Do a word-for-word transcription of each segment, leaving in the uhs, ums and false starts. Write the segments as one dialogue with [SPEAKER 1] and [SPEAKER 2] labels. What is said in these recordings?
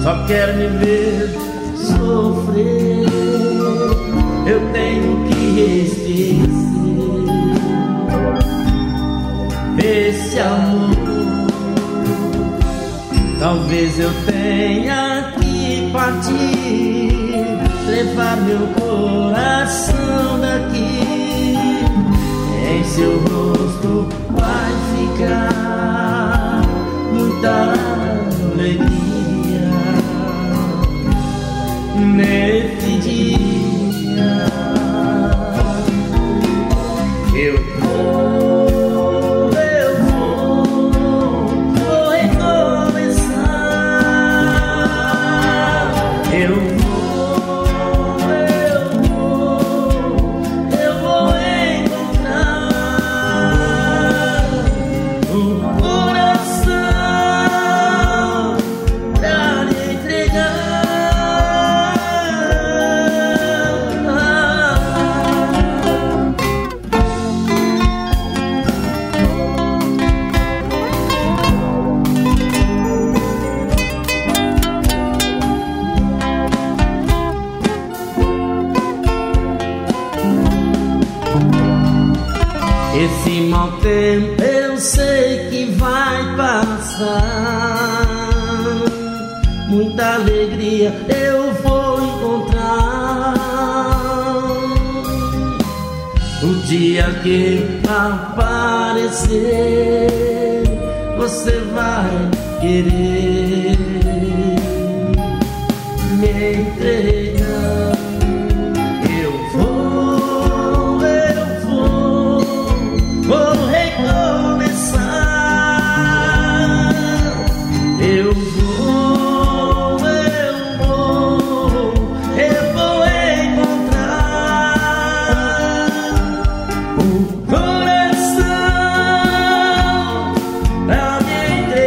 [SPEAKER 1] só quer me ver sofrer. Eu tenho que esquecer esse amor. Talvez eu tenha que partir, levar meu coração daqui. Em seu rosto vai ficar muita alegria nesse dia. Eu vou, eu vou, vou recomeçar. Eu vou, eu vou, eu vou encontrar um coração pra lhe entregar. Esse mau tempo eu sei que vai passar, muita alegria eu vou encontrar. O dia que aparecer, você vai querer me entregar. Eu vou, eu vou, vou recomeçar. Eu vou, eu vou, eu vou encontrar um coração pra me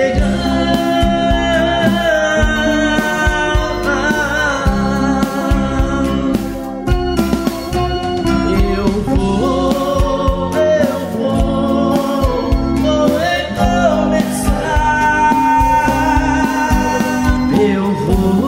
[SPEAKER 1] entregar. Eu vou, eu vou, vou recomeçar. Eu vou.